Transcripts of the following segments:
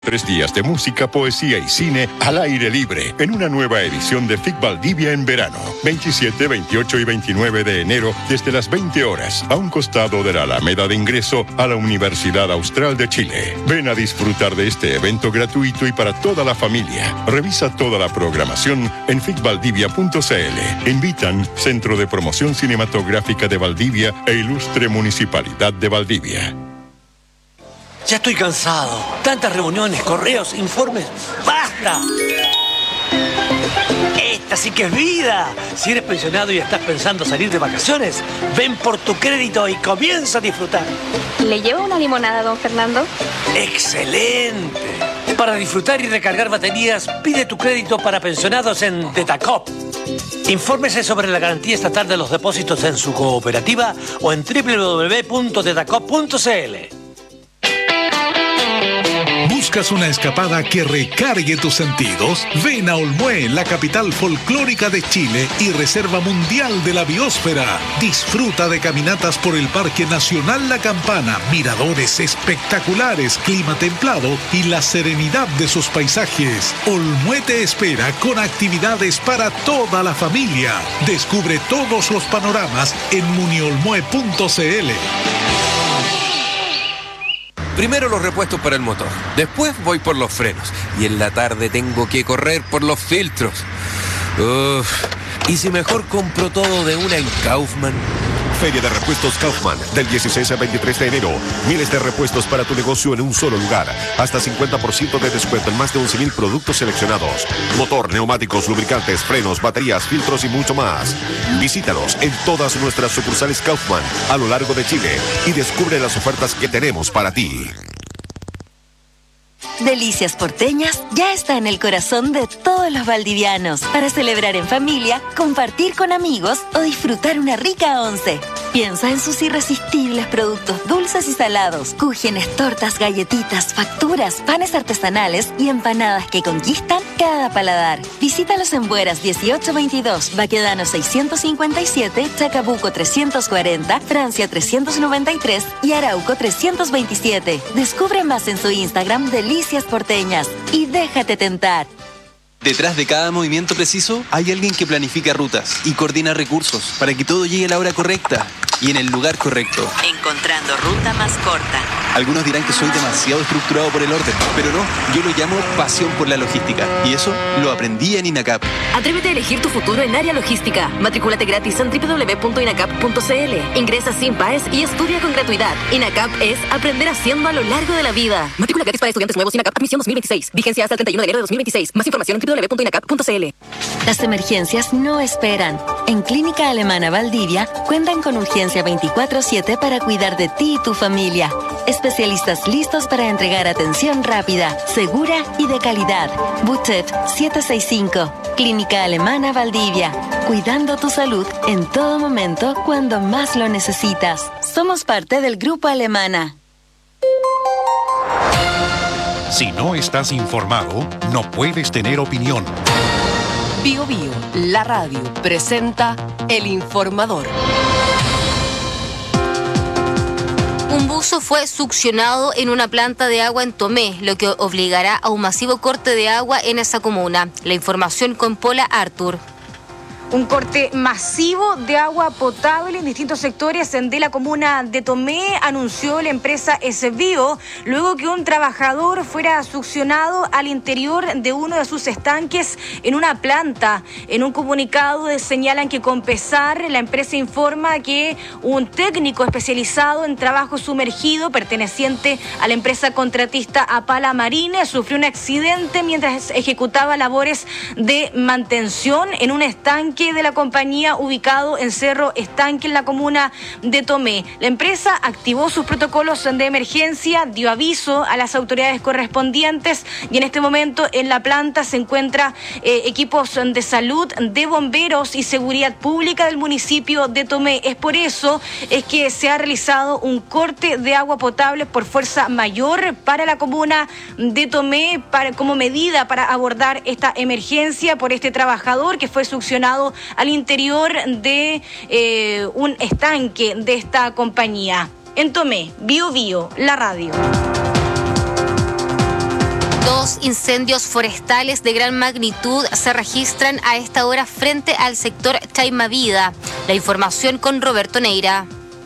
3 días de música, poesía y cine al aire libre en una nueva edición de FIC Valdivia en verano. 27, 28 y 29 de enero desde las 20 horas a un costado de la Alameda de ingreso a la Universidad Austral de Chile. Ven a disfrutar de este evento gratuito y para toda la familia. Revisa toda la programación en ficvaldivia.cl. Invitan Centro de Promoción Cinematográfica de Valdivia e Ilustre Municipalidad de Valdivia. Ya estoy cansado. Tantas reuniones, correos, informes. ¡Basta! Esta sí que es vida. Si eres pensionado y estás pensando salir de vacaciones, ven por tu crédito y comienza a disfrutar. ¿Le llevo una limonada, don Fernando? ¡Excelente! Para disfrutar y recargar baterías, pide tu crédito para pensionados en Tetacop. Infórmese sobre la garantía estatal de los depósitos en su cooperativa o en www.tetacop.cl. ¿Buscas una escapada que recargue tus sentidos? Ven a Olmué, la capital folclórica de Chile y reserva mundial de la biosfera. Disfruta de caminatas por el Parque Nacional La Campana, miradores espectaculares, clima templado y la serenidad de sus paisajes. Olmué te espera con actividades para toda la familia. Descubre todos los panoramas en muniolmue.cl. Primero los repuestos para el motor, después voy por los frenos y en la tarde tengo que correr por los filtros. ¿Y si mejor compro todo de una en Kaufman? Feria de Repuestos Kaufman, del 16 al 23 de enero. Miles de repuestos para tu negocio en un solo lugar. Hasta 50% de descuento en más de 11,000 productos seleccionados. Motor, neumáticos, lubricantes, frenos, baterías, filtros y mucho más. Visítanos en todas nuestras sucursales Kaufman a lo largo de Chile y descubre las ofertas que tenemos para ti. Delicias Porteñas ya está en el corazón de todos los valdivianos para celebrar en familia, compartir con amigos o disfrutar una rica once. Piensa en sus irresistibles productos dulces y salados, cúgenes, tortas, galletitas, facturas, panes artesanales y empanadas que conquistan cada paladar. Visítalos en Bueras 1822, Baquedano 657, Chacabuco 340, Francia 393 y Arauco 327. Descubre más en su Instagram Delicias Porteñas y déjate tentar. Detrás de cada movimiento preciso hay alguien que planifica rutas y coordina recursos para que todo llegue a la hora correcta y en el lugar correcto. Encontrando ruta más corta. Algunos dirán que soy demasiado estructurado por el orden, pero no, yo lo llamo pasión por la logística y eso lo aprendí en INACAP. Atrévete a elegir tu futuro en área logística. Matrículate gratis en www.inacap.cl. Ingresa sin PAES y estudia con gratuidad. INACAP es aprender haciendo a lo largo de la vida. Matrícula gratis para estudiantes nuevos INACAP Admisión 2026. Vigencia hasta el 31 de enero de 2026. Más información en www.inacap.cl. Las emergencias no esperan. En Clínica Alemana Valdivia cuentan con urgencia 24/7 para cuidar de ti y tu familia. Especialistas listos para entregar atención rápida, segura y de calidad. Buchet 765. Clínica Alemana Valdivia. Cuidando tu salud en todo momento cuando más lo necesitas. Somos parte del Grupo Alemana. Si no estás informado, no puedes tener opinión. Bio Bio, la radio, presenta El Informador. Un buzo fue succionado en una planta de agua en Tomé, lo que obligará a un masivo corte de agua en esa comuna. La información con Paula Artur. Un corte masivo de agua potable en distintos sectores de la comuna de Tomé, anunció la empresa Esbio, luego que un trabajador fuera succionado al interior de uno de sus estanques en una planta. En un comunicado señalan que con pesar, la empresa informa que un técnico especializado en trabajo sumergido perteneciente a la empresa contratista Apala Marine sufrió un accidente mientras ejecutaba labores de mantención en un estanque de la compañía ubicado en Cerro Estanque en la comuna de Tomé. La empresa activó sus protocolos de emergencia, dio aviso a las autoridades correspondientes y en este momento en la planta se encuentran equipos de salud, de bomberos y seguridad pública del municipio de Tomé. Es por eso es que se ha realizado un corte de agua potable por fuerza mayor para la comuna de Tomé como medida para abordar esta emergencia por este trabajador que fue succionado al interior de un estanque de esta compañía. En Tomé, Bio Bio, la radio. incendios forestales de gran magnitud se registran a esta hora frente al sector Chaimavida. La información con Roberto Neira.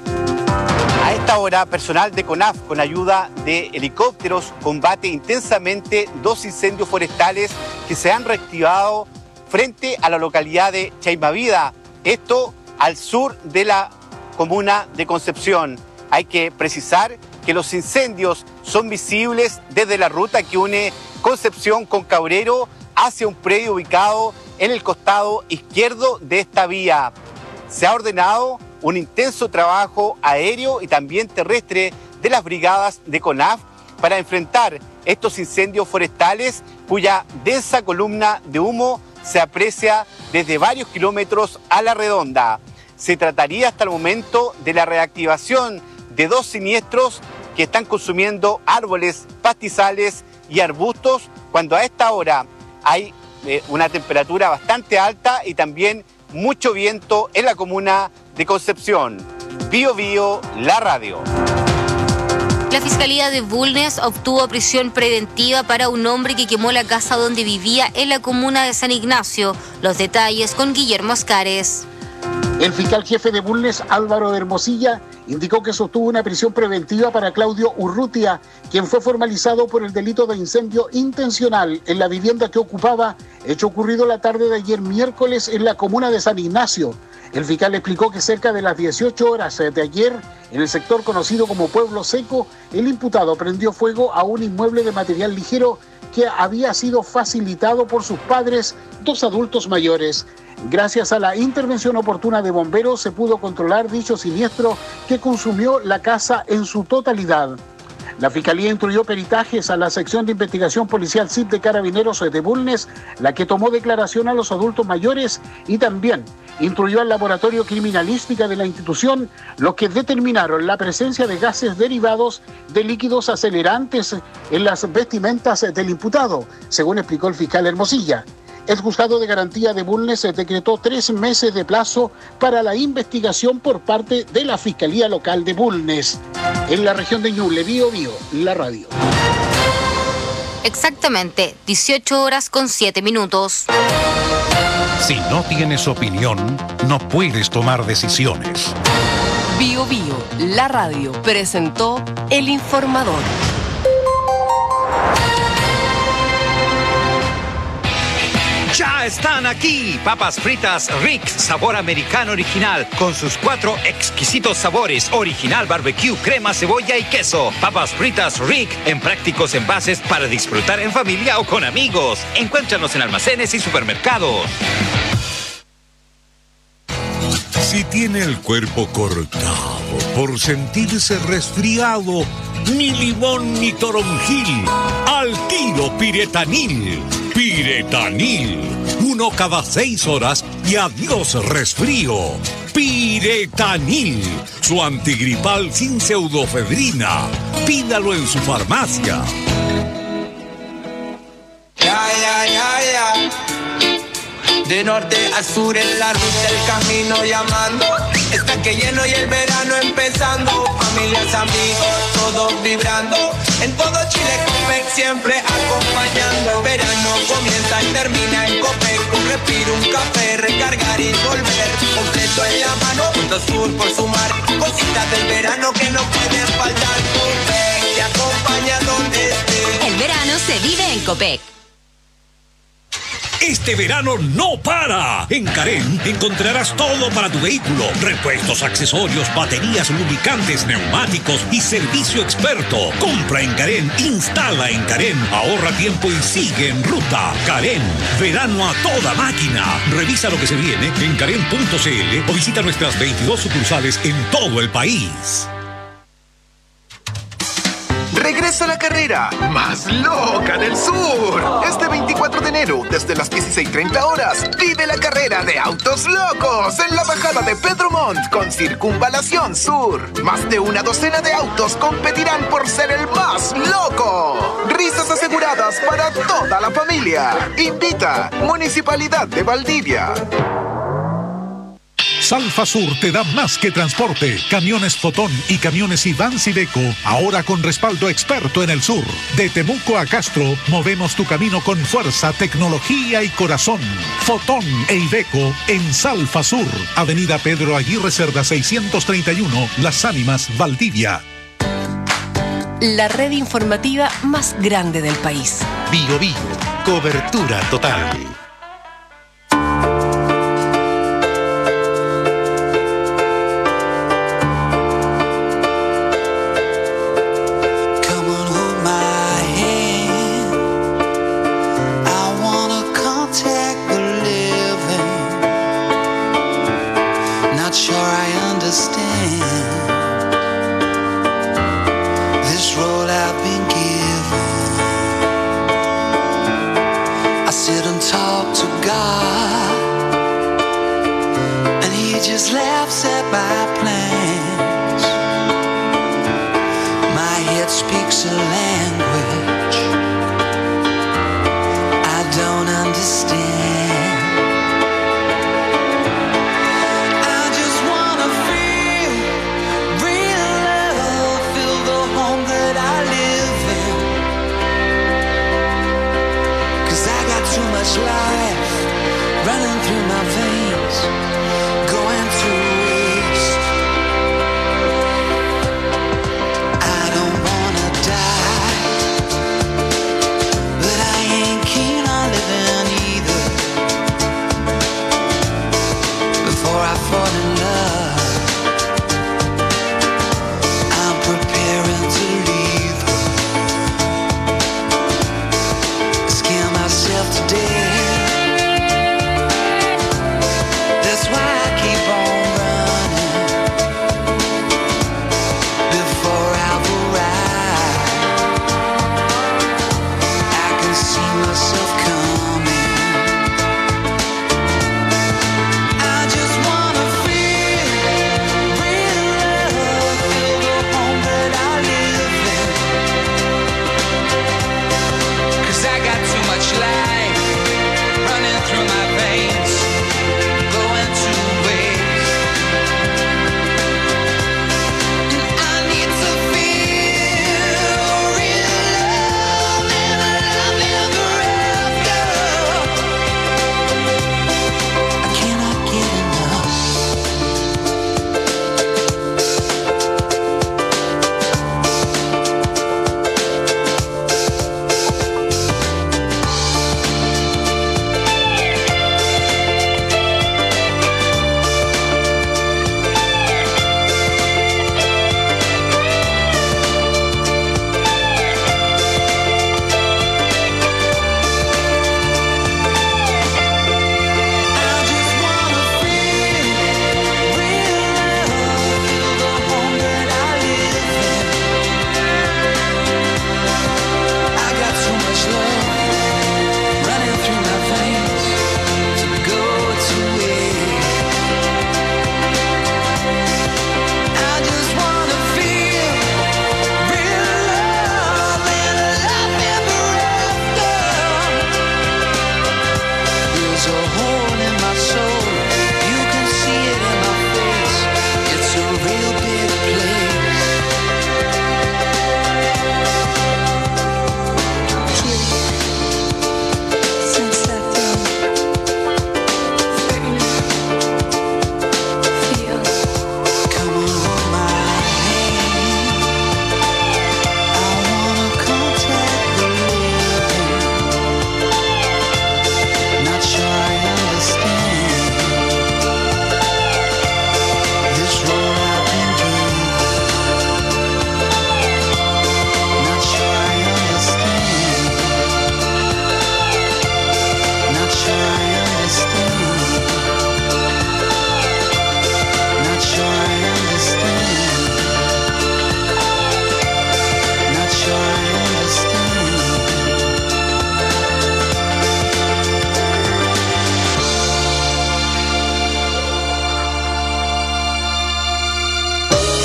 A esta hora, personal de CONAF, con ayuda de helicópteros, combate intensamente 2 incendios forestales que se han reactivado frente a la localidad de Chaimavida, esto al sur de la comuna de Concepción. Hay que precisar que los incendios son visibles desde la ruta que une Concepción con Cabrero hacia un predio ubicado en el costado izquierdo de esta vía. Se ha ordenado un intenso trabajo aéreo y también terrestre de las brigadas de CONAF para enfrentar estos incendios forestales cuya densa columna de humo se aprecia desde varios kilómetros a la redonda. Se trataría hasta el momento de la reactivación de 2 siniestros que están consumiendo árboles, pastizales y arbustos, cuando a esta hora hay una temperatura bastante alta y también mucho viento en la comuna de Concepción. Bío Bío, la radio. La Fiscalía de Bulnes obtuvo prisión preventiva para un hombre que quemó la casa donde vivía en la comuna de San Ignacio. Los detalles con Guillermo Ascares. El fiscal jefe de Bulnes, Álvaro de Hermosilla, indicó que sostuvo una prisión preventiva para Claudio Urrutia, quien fue formalizado por el delito de incendio intencional en la vivienda que ocupaba, hecho ocurrido la tarde de ayer miércoles en la comuna de San Ignacio. El fiscal explicó que cerca de las 18 horas de ayer, en el sector conocido como Pueblo Seco, el imputado prendió fuego a un inmueble de material ligero que había sido facilitado por sus padres, 2 adultos mayores. Gracias a la intervención oportuna de bomberos se pudo controlar dicho siniestro que consumió la casa en su totalidad. La Fiscalía instruyó peritajes a la sección de investigación policial CIP de Carabineros de Bulnes, la que tomó declaración a los adultos mayores, y también instruyó al laboratorio criminalística de la institución, los que determinaron la presencia de gases derivados de líquidos acelerantes en las vestimentas del imputado, según explicó el fiscal Hermosilla. El juzgado de garantía de Bulnes decretó 3 meses de plazo para la investigación por parte de la Fiscalía Local de Bulnes. En la región de Ñuble, Bío Bío, la radio. Exactamente, 18 horas con 7 minutos. Si no tienes opinión, no puedes tomar decisiones. Bío Bío, la radio, presentó El Informador. ¡Ya están aquí! Papas fritas Rick, sabor americano original, con sus 4 exquisitos sabores: original, barbecue, crema, cebolla y queso. Papas fritas Rick, en prácticos envases para disfrutar en familia o con amigos. Encuéntranos en almacenes y supermercados. Si tiene el cuerpo cortado por sentirse resfriado, ni limón ni toronjil, al tiro Piretanil. Piretanil, 1 cada 6 horas y adiós resfrío. Piretanil, su antigripal sin pseudofedrina. Pídalo en su farmacia. De norte a sur en la ruta el camino llamando. Está que lleno y el verano empezando. Familias, amigos, todos vibrando. En todo Chile Copec siempre acompañando. Verano comienza y termina en Copec. Un respiro, un café, recargar y volver. Completo en la mano, punto sur por sumar. Cositas del verano que no pueden faltar. Copec te acompaña donde estés. El verano se vive en Copec. Este verano no para. En Carén encontrarás todo para tu vehículo: repuestos, accesorios, baterías, lubricantes, neumáticos y servicio experto. Compra en Carén, instala en Carén, ahorra tiempo y sigue en ruta. Carén, verano a toda máquina. Revisa lo que se viene en carén.cl o visita nuestras 22 sucursales en todo el país. Regresa la carrera más loca del sur. Este 24 de enero, desde las 16:30 horas, vive la carrera de autos locos en la bajada de Pedro Montt con Circunvalación Sur. Más de una docena de autos competirán por ser el más loco. Risas aseguradas para toda la familia. Invita Municipalidad de Valdivia. Salfa Sur te da más que transporte. Camiones Fotón y camiones Ivans Iveco, ahora con respaldo experto en el sur. De Temuco a Castro, movemos tu camino con fuerza, tecnología y corazón. Fotón e Iveco en Salfa Sur, Avenida Pedro Aguirre Cerda 631, Las Ánimas, Valdivia. La red informativa más grande del país. Bio Bio, cobertura total.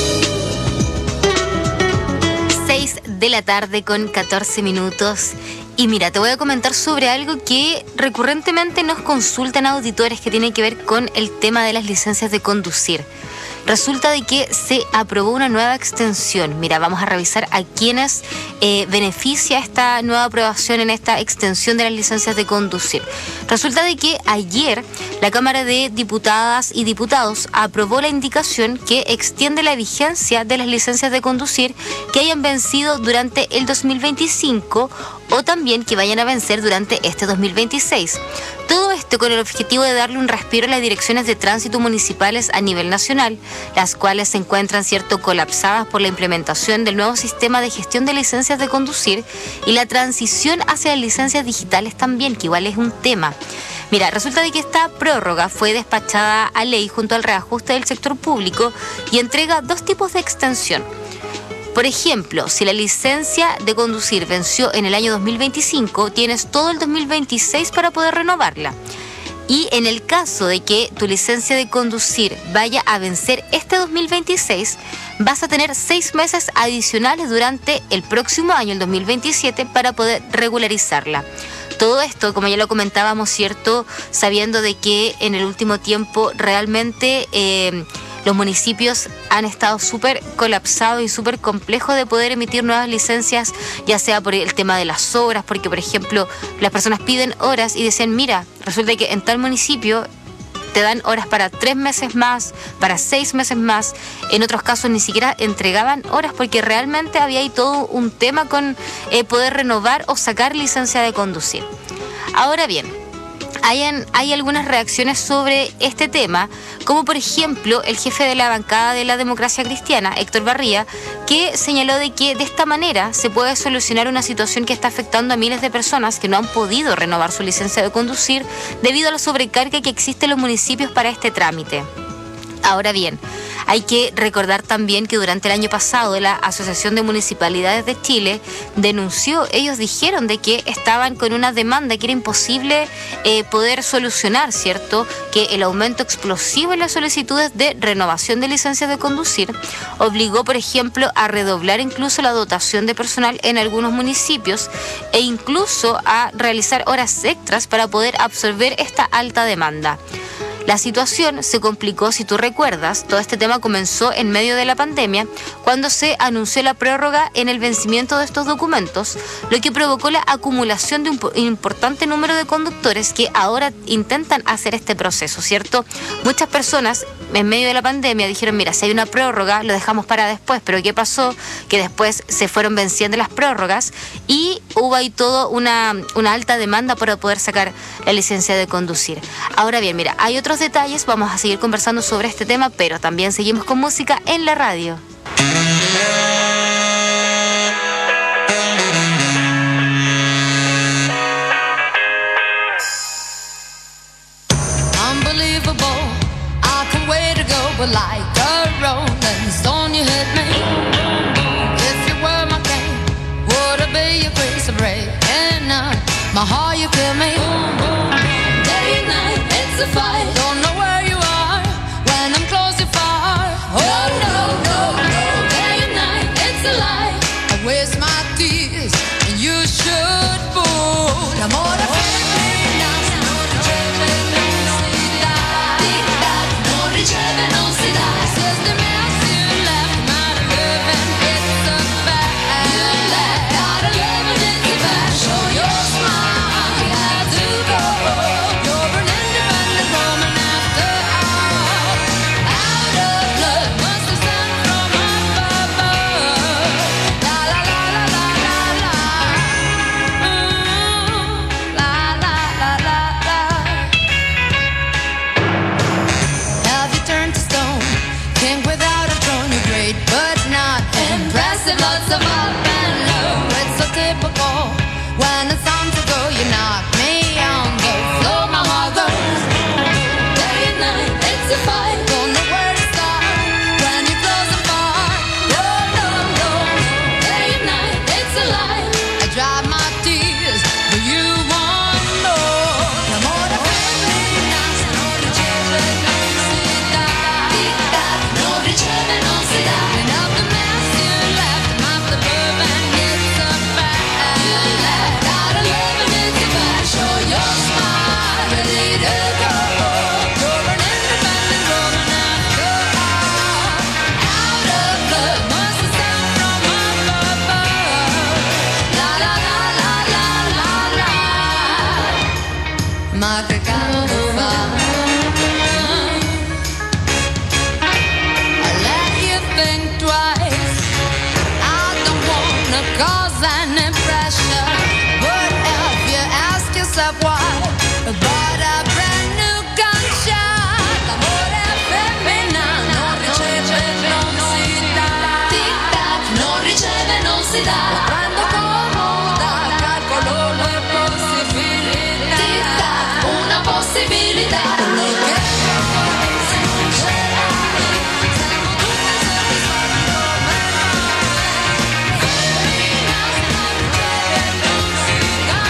de la tarde con 14 minutos Y mira, te voy a comentar sobre algo que recurrentemente nos consultan auditores que tiene que ver con el tema de las licencias de conducir. Resulta de que se aprobó una nueva extensión. Mira, vamos a revisar a quienes beneficia esta nueva aprobación en esta extensión de las licencias de conducir. Resulta de que ayer la Cámara de Diputadas y Diputados aprobó la indicación que extiende la vigencia de las licencias de conducir que hayan vencido durante el 2025 o también que vayan a vencer durante este 2026. Todo esto con el objetivo de darle un respiro a las direcciones de tránsito municipales a nivel nacional, las cuales se encuentran, cierto, colapsadas por la implementación del nuevo sistema de gestión de licencias de conducir y la transición hacia las licencias digitales también, que igual es un tema. Mira, resulta de que esta prórroga fue despachada a ley junto al reajuste del sector público y entrega dos tipos de extensión. Por ejemplo, si la licencia de conducir venció en el año 2025, tienes todo el 2026 para poder renovarla. Y en el caso de que tu licencia de conducir vaya a vencer este 2026, vas a tener 6 meses adicionales durante el próximo año, el 2027, para poder regularizarla. Todo esto, como ya lo comentábamos, ¿cierto? Sabiendo de que en el último tiempo realmente los municipios han estado súper colapsados y súper complejos de poder emitir nuevas licencias, ya sea por el tema de las horas, porque por ejemplo las personas piden horas y dicen, mira, resulta que en tal municipio te dan horas para 3 meses más, para 6 meses más. En otros casos ni siquiera entregaban horas porque realmente había ahí todo un tema con poder renovar o sacar licencia de conducir. Ahora bien, hay algunas reacciones sobre este tema, como por ejemplo el jefe de la bancada de la Democracia Cristiana, Héctor Barría, que señaló de que de esta manera se puede solucionar una situación que está afectando a miles de personas que no han podido renovar su licencia de conducir debido a la sobrecarga que existe en los municipios para este trámite. Ahora bien, hay que recordar también que durante el año pasado la Asociación de Municipalidades de Chile denunció, ellos dijeron de que estaban con una demanda que era imposible poder solucionar, ¿cierto? Que el aumento explosivo en las solicitudes de renovación de licencias de conducir obligó, por ejemplo, a redoblar incluso la dotación de personal en algunos municipios e incluso a realizar horas extras para poder absorber esta alta demanda. La situación se complicó, si tú recuerdas, todo este tema comenzó en medio de la pandemia, cuando se anunció la prórroga en el vencimiento de estos documentos, lo que provocó la acumulación de un importante número de conductores que ahora intentan hacer este proceso, ¿cierto? Muchas personas en medio de la pandemia dijeron, mira, si hay una prórroga, lo dejamos para después, pero ¿qué pasó? Que después se fueron venciendo las prórrogas y hubo ahí toda una alta demanda para poder sacar la licencia de conducir. Ahora bien, mira, hay otros detalles, vamos a seguir conversando sobre este tema, pero también seguimos con música en la radio. Unbelievable, I can wait to go, but like a rolling stone you hit me. If you were my pain, would it be your grace of break? And now, my heart you feel me. Day and night, it's a fight. Don't know where you are when I'm close to far. Oh no, no, no. Day and night, it's a lie. I waste my tears and you should fool. Amor, riceve non si dà. Says the mess you left, not a living, it's a fact. You left, not a living, it's a fact. Show your smile, you had to go. You're an independent woman after all. Out of blood, must ma che caldo fa. I let you think twice, I don't wanna cause any pressure, but if you ask yourself why, bought a brand new gunshot. L'amore femmina non riceve, non si dà. Tic tac, non riceve, non si dà. La prendo comoda, calcolo le possibilità. Tic tac, una possibilità. Quello che forse non c'era, siamo tutti soddisfatti come noi. Femmina non riceve, non si dà.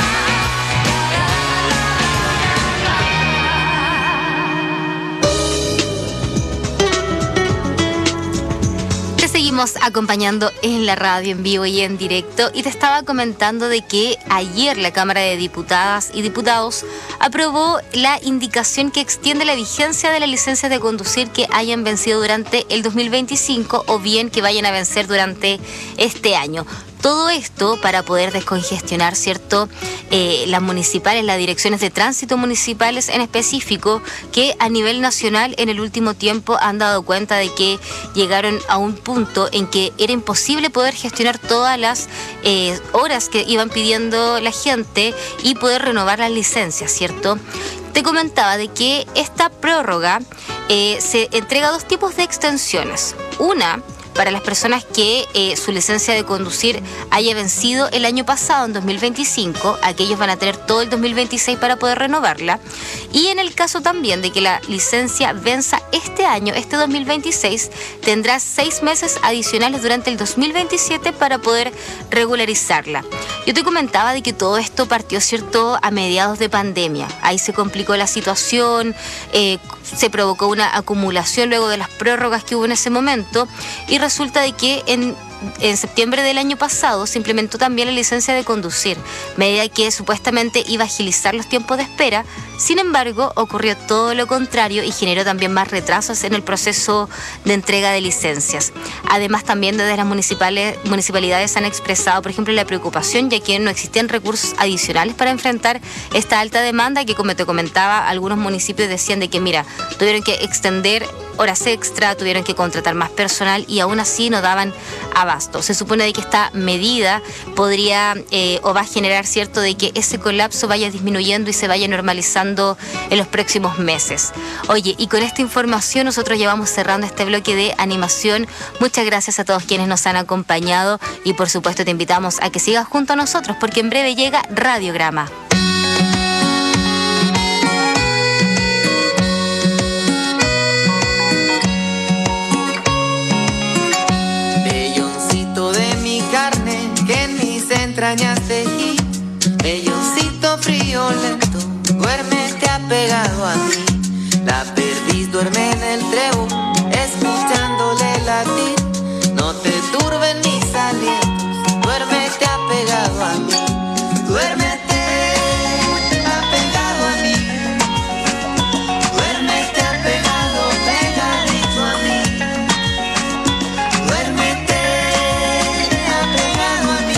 Te seguimos acompañando en la radio en vivo y en directo y te estaba comentando de que ayer la Cámara de Diputadas y Diputados aprobó la indicación que extiende la vigencia de las licencias de conducir que hayan vencido durante el 2025 o bien que vayan a vencer durante este año. Todo esto para poder descongestionar, ¿cierto? Las municipales, las direcciones de tránsito municipales en específico, que a nivel nacional en el último tiempo han dado cuenta de que llegaron a un punto en que era imposible poder gestionar todas las horas que iban pidiendo la gente y poder renovar las licencias, ¿cierto? Te comentaba de que esta prórroga se entrega dos tipos de extensiones. Una, para las personas que su licencia de conducir haya vencido el año pasado, en 2025, aquellos van a tener todo el 2026 para poder renovarla. Y en el caso también de que la licencia venza este año, este 2026, tendrás 6 meses adicionales durante el 2027 para poder regularizarla. Yo te comentaba de que todo esto partió, ¿cierto?, a mediados de pandemia. Ahí se complicó la situación, se provocó una acumulación luego de las prórrogas que hubo en ese momento y resulta de que en septiembre del año pasado se implementó también la licencia de conducir, medida que supuestamente iba a agilizar los tiempos de espera. Sin embargo, ocurrió todo lo contrario y generó también más retrasos en el proceso de entrega de licencias. Además, también desde las municipalidades han expresado, por ejemplo, la preocupación, ya que no existen recursos adicionales para enfrentar esta alta demanda, que, como te comentaba, algunos municipios decían de que, mira, tuvieron que extender horas extra, tuvieron que contratar más personal y aún así no daban abasto. Se supone de que esta medida podría o va a generar, ¿cierto?, de que ese colapso vaya disminuyendo y se vaya normalizando en los próximos meses. Oye, y con esta información nosotros ya vamos cerrando este bloque de animación. Muchas gracias a todos quienes nos han acompañado y por supuesto te invitamos a que sigas junto a nosotros porque en breve llega Radiograma. Entrañas tejí, velloncito friolento, duérmete apegado a mí. La perdiz duerme en el trébol, escuchándole latir. No te turben mis alientos, duérmete apegado a mí. Duérmete apegado a mí. Duérmete apegado, pegadito a mí. Duérmete apegado a mí.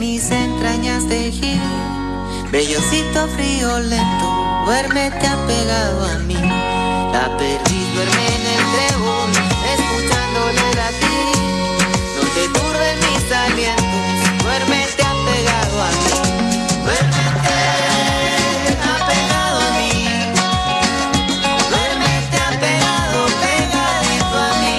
mis entrañas de gil. Bellocito frío lento, duérmete apegado a mí. La perdiz duerme en el trébol, escuchándole latir. No te turben mis alientos, duérmete apegado a mí. Duérmete apegado a mí. Duérmete apegado, pegadito a mí.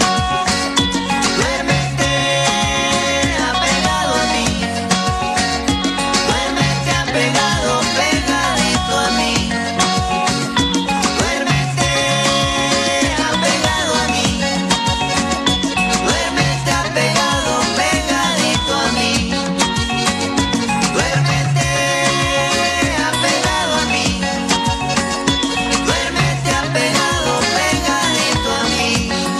Duérmete apegado a mí. Duérmete apegado, pegadito a mí. Duérmete apegado a mí. Duérmete apegado, pegadito a mí. Duérmete apegado a mí. Duérmete apegado, pegadito a mí.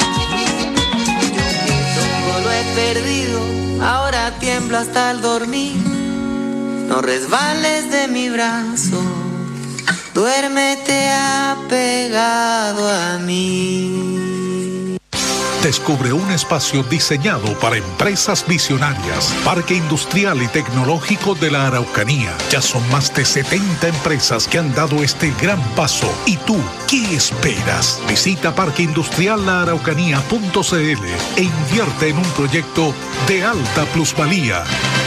Todo lo he perdido, ahora tiemblo hasta el dormir. No resbales de mi brazo, duérmete apegado a mí. Descubre un espacio diseñado para empresas visionarias. Parque Industrial y Tecnológico de la Araucanía. Ya son más de 70 empresas que han dado este gran paso. ¿Y tú qué esperas? Visita parqueindustriallaaraucanía.cl e invierte en un proyecto de alta plusvalía.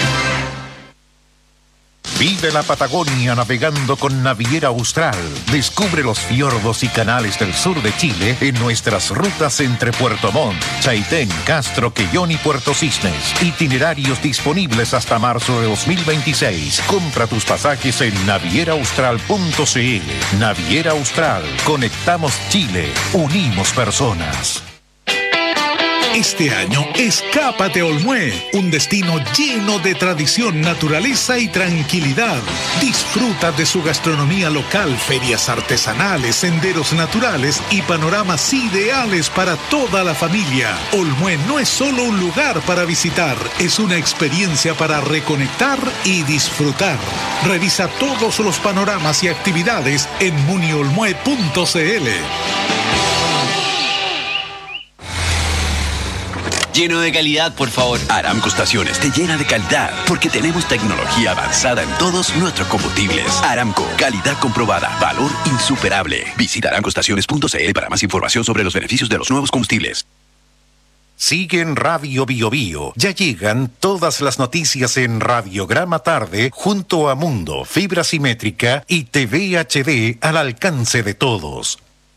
Vive la Patagonia navegando con Naviera Austral. Descubre los fiordos y canales del sur de Chile en nuestras rutas entre Puerto Montt, Chaitén, Castro, Quellón y Puerto Cisnes. Itinerarios disponibles hasta marzo de 2026. Compra tus pasajes en navieraaustral.cl. Naviera Austral. Conectamos Chile. Unimos personas. Este año, escápate a Olmué, un destino lleno de tradición, naturaleza y tranquilidad. Disfruta de su gastronomía local, ferias artesanales, senderos naturales y panoramas ideales para toda la familia. Olmué no es solo un lugar para visitar, es una experiencia para reconectar y disfrutar. Revisa todos los panoramas y actividades en muniolmue.cl. Lleno de calidad, por favor. Aramco Estaciones te llena de calidad porque tenemos tecnología avanzada en todos nuestros combustibles. Aramco, calidad comprobada, valor insuperable. Visita aramcoestaciones.cl para más información sobre los beneficios de los nuevos combustibles. Sigue en Radio Bio Bio. Ya llegan todas las noticias en Radiograma Tarde junto a Mundo, Fibra Simétrica y TV HD al alcance de todos.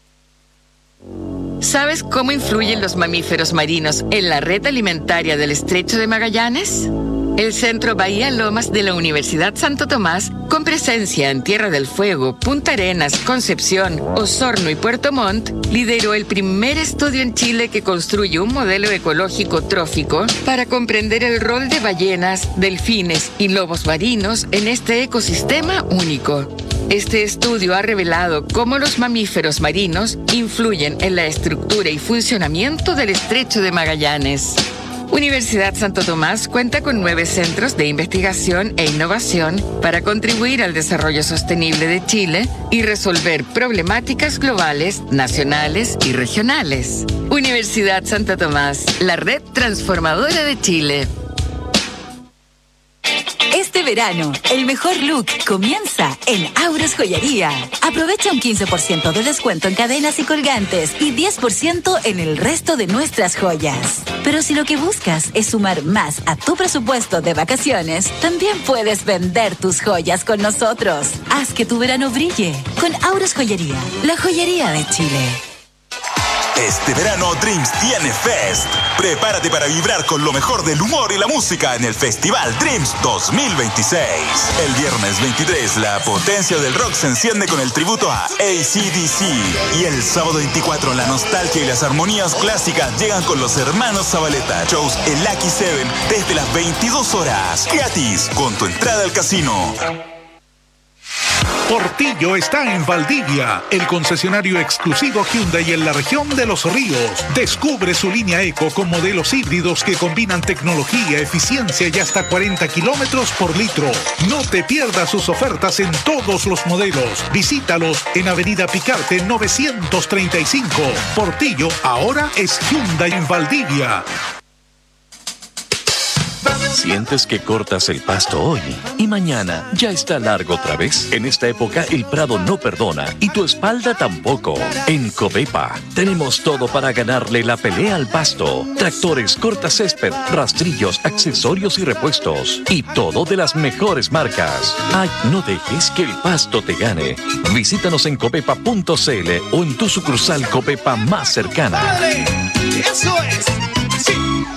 ¿Sabes cómo influyen los mamíferos marinos en la red alimentaria del Estrecho de Magallanes? El Centro Bahía Lomas de la Universidad Santo Tomás, con presencia en Tierra del Fuego, Punta Arenas, Concepción, Osorno y Puerto Montt, lideró el primer estudio en Chile que construye un modelo ecológico trófico para comprender el rol de ballenas, delfines y lobos marinos en este ecosistema único. Este estudio ha revelado cómo los mamíferos marinos influyen en la estructura y funcionamiento del Estrecho de Magallanes. Universidad Santo Tomás cuenta con 9 centros de investigación e innovación para contribuir al desarrollo sostenible de Chile y resolver problemáticas globales, nacionales y regionales. Universidad Santo Tomás, la red transformadora de Chile. Este verano, el mejor look comienza en Auros Joyería. Aprovecha un 15% de descuento en cadenas y colgantes y 10% en el resto de nuestras joyas. Pero si lo que buscas es sumar más a tu presupuesto de vacaciones, también puedes vender tus joyas con nosotros. Haz que tu verano brille con Auros Joyería, la joyería de Chile. Este verano Dreams tiene Fest. Prepárate para vibrar con lo mejor del humor y la música en el Festival Dreams 2026. El viernes 23, la potencia del rock se enciende con el tributo a AC/DC. Y el sábado 24, la nostalgia y las armonías clásicas llegan con los hermanos Zabaleta. Shows en Lucky 7 desde las 22 horas. Gratis, con tu entrada al casino. Portillo está en Valdivia, el concesionario exclusivo Hyundai en la región de Los Ríos. Descubre su línea Eco con modelos híbridos que combinan tecnología, eficiencia y hasta 40 kilómetros por litro. No te pierdas sus ofertas en todos los modelos. Visítalos en Avenida Picarte 935. Portillo ahora es Hyundai en Valdivia. ¿Sientes que cortas el pasto hoy y mañana ya está largo otra vez? En esta época el prado no perdona y tu espalda tampoco. En Covepa tenemos todo para ganarle la pelea al pasto. Tractores, cortacésped, rastrillos, accesorios y repuestos. Y todo de las mejores marcas. Ay, no dejes que el pasto te gane. Visítanos en covepa.cl o en tu sucursal Covepa más cercana. ¡Vale! ¡Eso es! ¡Sí!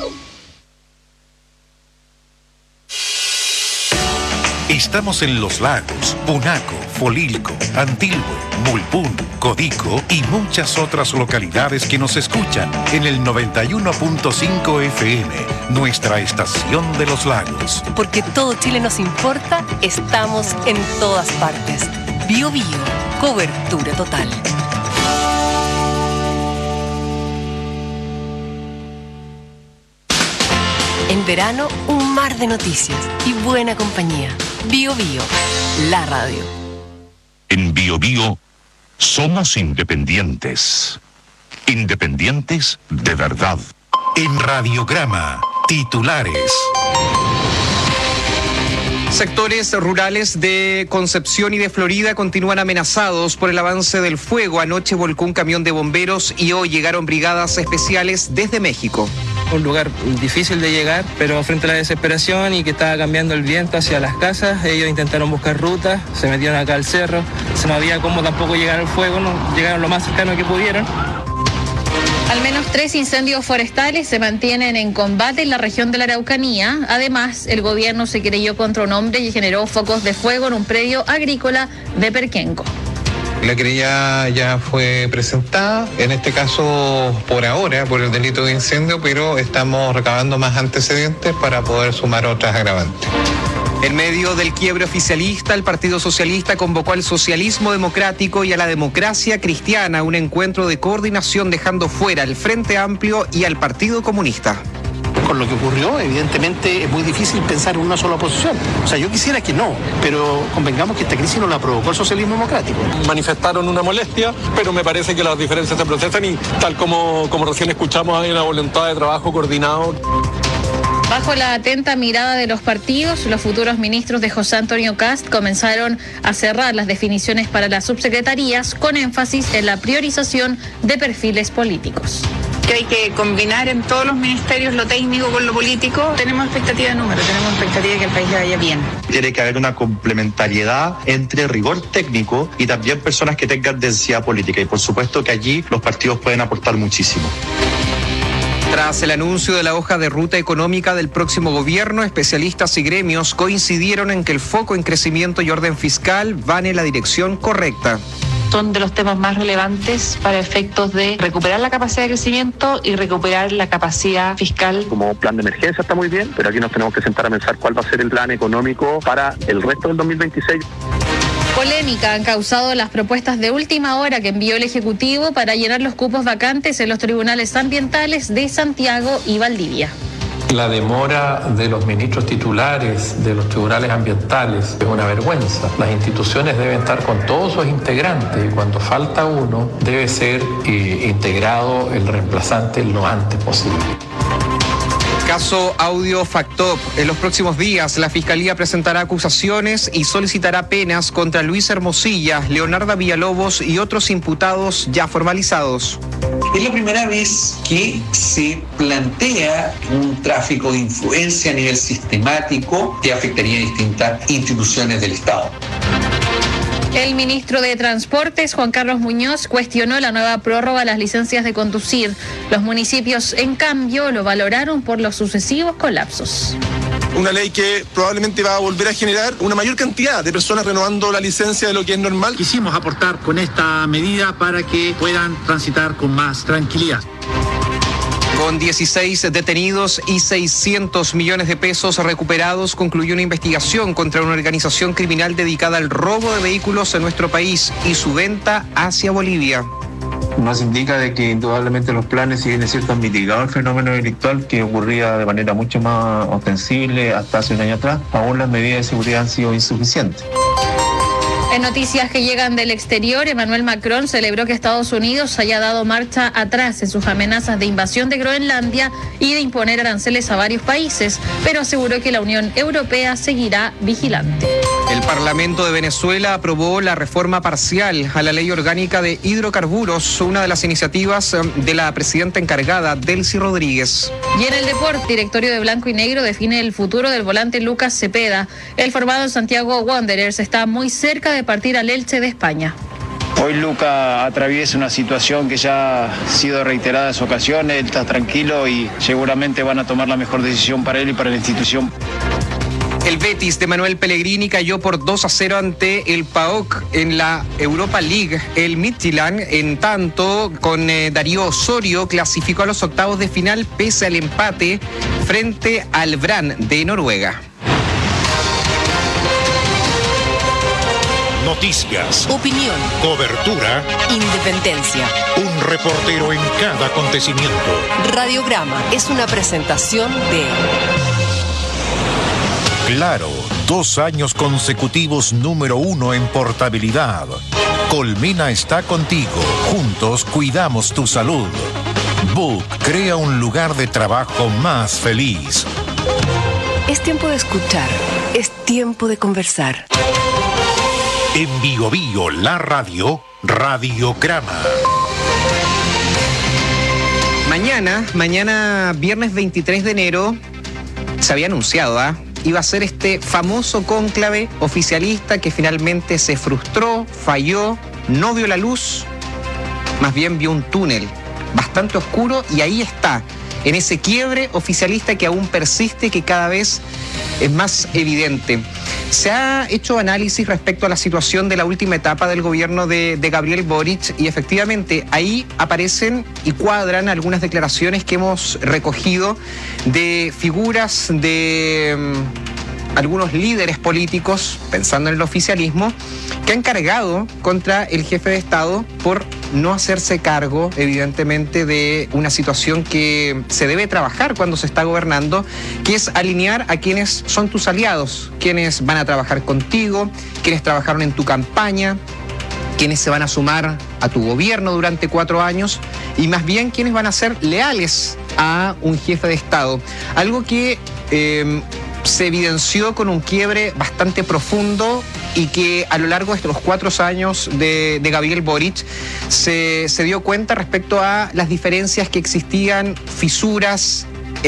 Estamos en Los Lagos, Punaco, Folilco, Antilhue, Mulpún, Codico y muchas otras localidades que nos escuchan en el 91.5 FM, nuestra estación de Los Lagos. Porque todo Chile nos importa, estamos en todas partes. Bio Bio, cobertura total. En verano, un mar de noticias y buena compañía. Bio Bio, la radio. En Bio Bio somos independientes. Independientes de verdad. En Radiograma, titulares. Sectores rurales de Concepción y de Florida continúan amenazados por el avance del fuego. Anoche volcó un camión de bomberos y hoy llegaron brigadas especiales desde México. Un lugar difícil de llegar, pero frente a la desesperación y que estaba cambiando el viento hacia las casas, ellos intentaron buscar rutas, se metieron acá al cerro, no había cómo tampoco llegar al fuego, no, llegaron lo más cercano que pudieron. Al menos 3 incendios forestales se mantienen en combate en la región de la Araucanía. Además, el gobierno se querelló contra un hombre y generó focos de fuego en un predio agrícola de Perquenco. La querella ya fue presentada, en este caso por ahora, por el delito de incendio, pero estamos recabando más antecedentes para poder sumar otras agravantes. En medio del quiebre oficialista, el Partido Socialista convocó al socialismo democrático y a la democracia cristiana, un encuentro de coordinación dejando fuera al Frente Amplio y al Partido Comunista. Con lo que ocurrió, evidentemente es muy difícil pensar en una sola oposición. O sea, yo quisiera que no, pero convengamos que esta crisis no la provocó el socialismo democrático. Manifestaron una molestia, pero me parece que las diferencias se procesan y tal como recién escuchamos hay una voluntad de trabajo coordinado. Bajo la atenta mirada de los partidos, los futuros ministros de José Antonio Kast comenzaron a cerrar las definiciones para las subsecretarías con énfasis en la priorización de perfiles políticos. Que hay que combinar en todos los ministerios lo técnico con lo político. Tenemos expectativa de número, tenemos expectativa de que el país le vaya bien. Tiene que haber una complementariedad entre rigor técnico y también personas que tengan densidad política. Y por supuesto que allí los partidos pueden aportar muchísimo. Tras el anuncio de la hoja de ruta económica del próximo gobierno, especialistas y gremios coincidieron en que el foco en crecimiento y orden fiscal van en la dirección correcta. Son de los temas más relevantes para efectos de recuperar la capacidad de crecimiento y recuperar la capacidad fiscal. Como plan de emergencia está muy bien, pero aquí nos tenemos que sentar a pensar cuál va a ser el plan económico para el resto del 2026. Polémica han causado las propuestas de última hora que envió el Ejecutivo para llenar los cupos vacantes en los tribunales ambientales de Santiago y Valdivia. La demora de los ministros titulares de los tribunales ambientales es una vergüenza. Las instituciones deben estar con todos sus integrantes y cuando falta uno debe ser integrado el reemplazante lo antes posible. Caso Audio Factop. En los próximos días, la Fiscalía presentará acusaciones y solicitará penas contra Luis Hermosilla, Leonardo Villalobos y otros imputados ya formalizados. Es la primera vez que se plantea un tráfico de influencia a nivel sistemático que afectaría a distintas instituciones del Estado. El ministro de Transportes, Juan Carlos Muñoz, cuestionó la nueva prórroga a las licencias de conducir. Los municipios, en cambio, lo valoraron por los sucesivos colapsos. Una ley que probablemente va a volver a generar una mayor cantidad de personas renovando la licencia de lo que es normal. Quisimos aportar con esta medida para que puedan transitar con más tranquilidad. Con 16 detenidos y 600 millones de pesos recuperados, concluyó una investigación contra una organización criminal dedicada al robo de vehículos en nuestro país y su venta hacia Bolivia. Nos indica de que indudablemente los planes, si bien es cierto, han mitigado el fenómeno delictual que ocurría de manera mucho más ostensible hasta hace un año atrás, aún las medidas de seguridad han sido insuficientes. En noticias que llegan del exterior, Emmanuel Macron celebró que Estados Unidos haya dado marcha atrás en sus amenazas de invasión de Groenlandia y de imponer aranceles a varios países, pero aseguró que la Unión Europea seguirá vigilante. El Parlamento de Venezuela aprobó la reforma parcial a la Ley Orgánica de Hidrocarburos, una de las iniciativas de la presidenta encargada, Delcy Rodríguez. Y en el deporte, directorio de Blanco y Negro define el futuro del volante Lucas Cepeda. El formado en Santiago Wanderers está muy cerca de partir al Elche de España. Hoy Luca atraviesa una situación que ya ha sido reiterada en su ocasión. Él está tranquilo y seguramente van a tomar la mejor decisión para él y para la institución. El Betis de Manuel Pellegrini cayó por 2-0 ante el PAOK en la Europa League. El Midtjylland, en tanto, con Darío Osorio, clasificó a los octavos de final pese al empate frente al Brann de Noruega. Noticias, Opinión, cobertura, independencia. un reportero en cada acontecimiento. Radiograma es una presentación de Claro, 2 años consecutivos número 1 en portabilidad. Colmena está contigo. Juntos cuidamos tu salud. Book crea un lugar de trabajo más feliz. Es tiempo de escuchar, es tiempo de conversar. En Bio Bio, la radio, Radiograma. Mañana, viernes 23 de enero, se había anunciado, iba a ser este famoso cónclave oficialista que finalmente se frustró, falló, no vio la luz, más bien vio un túnel bastante oscuro y ahí está, en ese quiebre oficialista que aún persiste, que cada vez es más evidente. Se ha hecho análisis respecto a la situación de la última etapa del gobierno de Gabriel Boric y efectivamente ahí aparecen y cuadran algunas declaraciones que hemos recogido de figuras de algunos líderes políticos, pensando en el oficialismo, que han cargado contra el jefe de Estado por no hacerse cargo, evidentemente, de una situación que se debe trabajar cuando se está gobernando, que es alinear a quienes son tus aliados, quienes van a trabajar contigo, quienes trabajaron en tu campaña, quienes se van a sumar a tu gobierno durante 4 años y más bien quienes van a ser leales a un jefe de Estado. Algo que se evidenció con un quiebre bastante profundo y que a lo largo de estos 4 años de Gabriel Boric se dio cuenta respecto a las diferencias que existían, fisuras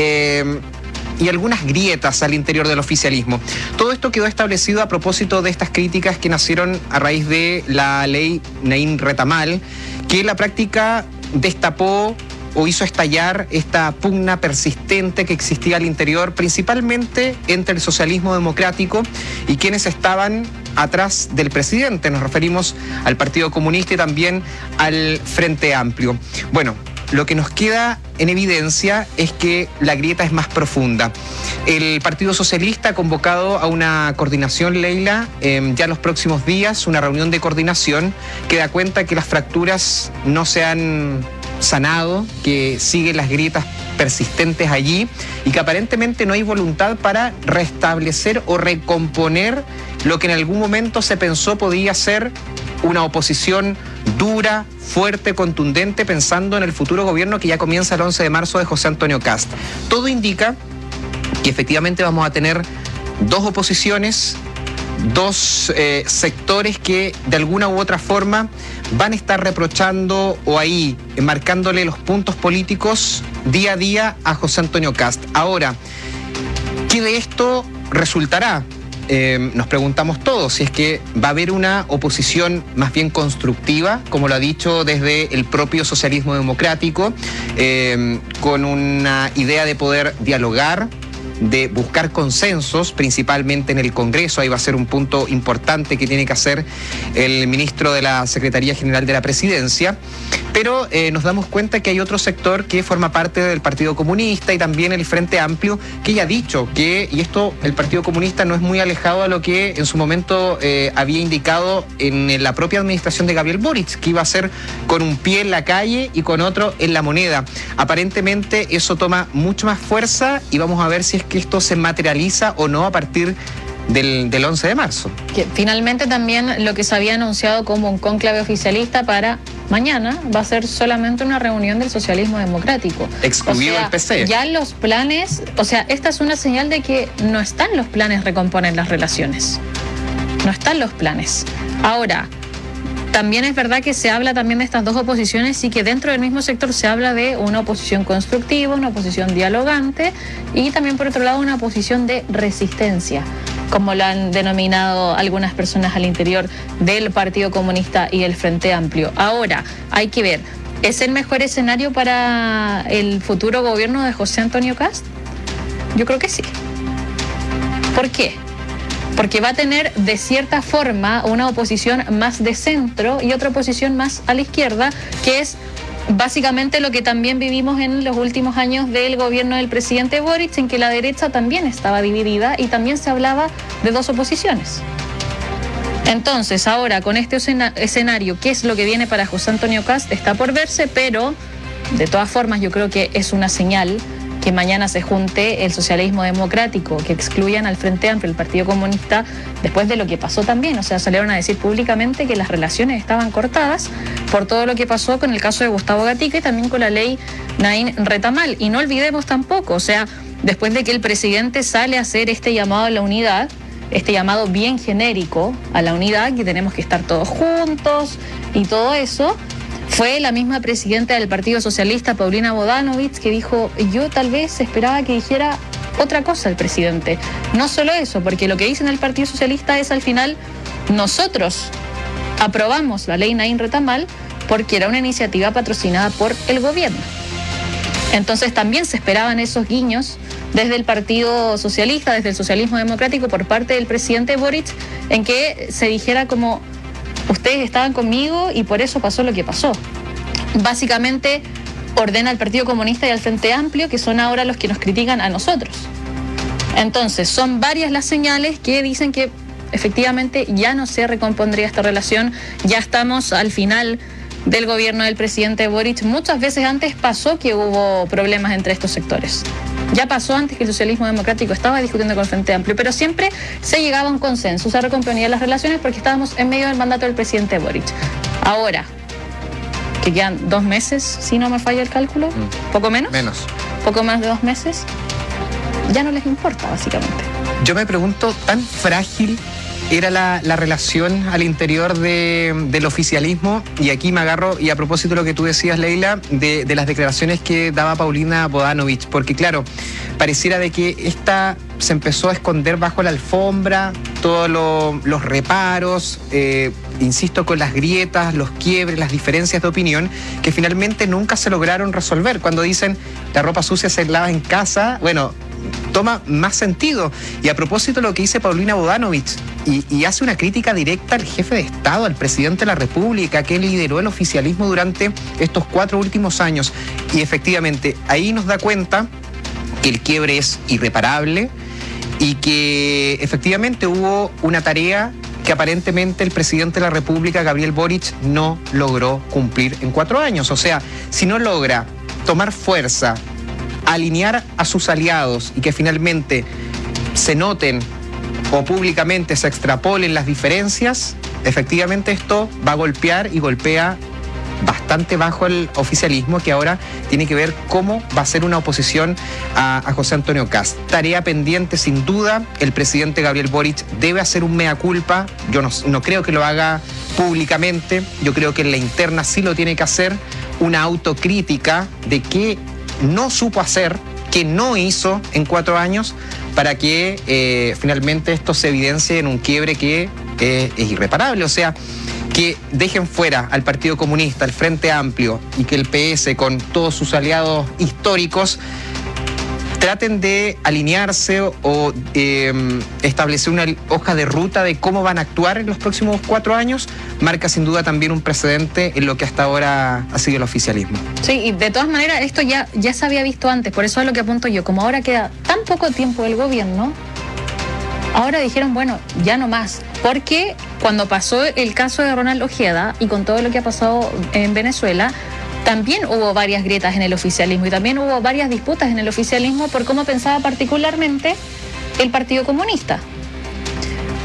y algunas grietas al interior del oficialismo. Todo esto quedó establecido a propósito de estas críticas que nacieron a raíz de la ley Naim Retamal, que en la práctica destapó o hizo estallar esta pugna persistente que existía al interior, principalmente entre el socialismo democrático y quienes estaban atrás del presidente. Nos referimos al Partido Comunista y también al Frente Amplio. Bueno, lo que nos queda en evidencia es que la grieta es más profunda. El Partido Socialista ha convocado a una coordinación, Leila, ya en los próximos días, una reunión de coordinación que da cuenta que las fracturas no se han sanado, que siguen las grietas persistentes allí y que aparentemente no hay voluntad para restablecer o recomponer lo que en algún momento se pensó podía ser una oposición dura, fuerte, contundente, pensando en el futuro gobierno que ya comienza el 11 de marzo de José Antonio Kast. Todo indica que efectivamente vamos a tener 2 oposiciones, 2 sectores que de alguna u otra forma van a estar reprochando o ahí marcándole los puntos políticos día a día a José Antonio Kast. Ahora, ¿qué de esto resultará? Nos preguntamos todos si es que va a haber una oposición más bien constructiva, como lo ha dicho desde el propio socialismo democrático, con una idea de poder dialogar, de buscar consensos, principalmente en el Congreso. Ahí va a ser un punto importante que tiene que hacer el ministro de la Secretaría General de la Presidencia. Pero nos damos cuenta que hay otro sector que forma parte del Partido Comunista y también el Frente Amplio, que ya ha dicho que, y esto el Partido Comunista no es muy alejado a lo que en su momento había indicado en la propia administración de Gabriel Boric, que iba a ser con un pie en la calle y con otro en la moneda. Aparentemente eso toma mucho más fuerza y vamos a ver si es que esto se materializa o no a partir del 11 de marzo. Que finalmente también lo que se había anunciado como un cónclave oficialista para mañana va a ser solamente una reunión del socialismo democrático. Excluido el PC. Ya los planes, esta es una señal de que no están los planes recomponer las relaciones. No están los planes. Ahora, también es verdad que se habla también de estas dos oposiciones y que dentro del mismo sector se habla de una oposición constructiva, una oposición dialogante y también por otro lado una oposición de resistencia, como lo han denominado algunas personas al interior del Partido Comunista y el Frente Amplio. Ahora, hay que ver, ¿es el mejor escenario para el futuro gobierno de José Antonio Kast? Yo creo que sí. ¿Por qué? Porque va a tener de cierta forma una oposición más de centro y otra oposición más a la izquierda, que es básicamente lo que también vivimos en los últimos años del gobierno del presidente Boric, en que la derecha también estaba dividida y también se hablaba de dos oposiciones. Entonces, ahora con este escenario, ¿qué es lo que viene para José Antonio Kast? Está por verse, pero de todas formas yo creo que es una señal que mañana se junte el socialismo democrático, que excluyan al Frente Amplio, el Partido Comunista, después de lo que pasó también. O sea, salieron a decir públicamente que las relaciones estaban cortadas por todo lo que pasó con el caso de Gustavo Gatica y también con la ley Naín Retamal. Y no olvidemos tampoco, después de que el presidente sale a hacer este llamado a la unidad, este llamado bien genérico a la unidad, que tenemos que estar todos juntos y todo eso, fue la misma presidenta del Partido Socialista, Paulina Bodanovich, que dijo, yo tal vez esperaba que dijera otra cosa el presidente. No solo eso, porque lo que dice en el Partido Socialista es al final, nosotros aprobamos la ley Naín Retamal porque era una iniciativa patrocinada por el gobierno. Entonces también se esperaban esos guiños desde el Partido Socialista, desde el socialismo democrático por parte del presidente Boric, en que se dijera como, ustedes estaban conmigo y por eso pasó lo que pasó. Básicamente ordena al Partido Comunista y al Frente Amplio, que son ahora los que nos critican a nosotros. Entonces, son varias las señales que dicen que efectivamente ya no se recompondría esta relación, ya estamos al final del gobierno del presidente Boric. Muchas veces antes pasó que hubo problemas entre estos sectores. Ya pasó antes que el socialismo democrático estaba discutiendo con el Frente Amplio, pero siempre se llegaba a un consenso, se recomponían las relaciones porque estábamos en medio del mandato del presidente Boric. Ahora, que quedan 2 meses, si no me falla el cálculo, poco menos, poco más de 2 meses, ya no les importa básicamente. Yo me pregunto, ¿tan frágil era la relación al interior del oficialismo? Y aquí me agarro, y a propósito de lo que tú decías, Leila, de las declaraciones que daba Paulina Bodanovich, porque claro, pareciera de que esta se empezó a esconder bajo la alfombra, todos los reparos, insisto, con las grietas, los quiebres, las diferencias de opinión, que finalmente nunca se lograron resolver. Cuando dicen la ropa sucia se lava en casa, bueno, toma más sentido. Y a propósito de lo que dice Paulina Bodanovich, y hace una crítica directa al jefe de Estado, al presidente de la República, que lideró el oficialismo durante estos 4 últimos años. Y efectivamente, ahí nos da cuenta que el quiebre es irreparable y que efectivamente hubo una tarea que aparentemente el presidente de la República, Gabriel Boric, no logró cumplir en 4 años. O sea, si no logra tomar fuerza, alinear a sus aliados y que finalmente se noten o públicamente se extrapolen las diferencias, efectivamente esto va a golpear y golpea bastante bajo el oficialismo, que ahora tiene que ver cómo va a ser una oposición a José Antonio Kast. Tarea pendiente sin duda, el presidente Gabriel Boric debe hacer un mea culpa, yo no creo que lo haga públicamente, yo creo que en la interna sí lo tiene que hacer, una autocrítica de qué no supo hacer, que no hizo en 4 años, para que finalmente esto se evidencie en un quiebre que es irreparable. O sea, que dejen fuera al Partido Comunista, al Frente Amplio, y que el PS, con todos sus aliados históricos, traten de alinearse o establecer una hoja de ruta de cómo van a actuar en los próximos 4 años, marca sin duda también un precedente en lo que hasta ahora ha sido el oficialismo. Sí, y de todas maneras esto ya se había visto antes, por eso es lo que apunto yo, como ahora queda tan poco tiempo del gobierno, ahora dijeron, bueno, ya no más, porque cuando pasó el caso de Ronald Ojeda y con todo lo que ha pasado en Venezuela, también hubo varias grietas en el oficialismo y también hubo varias disputas en el oficialismo por cómo pensaba particularmente el Partido Comunista.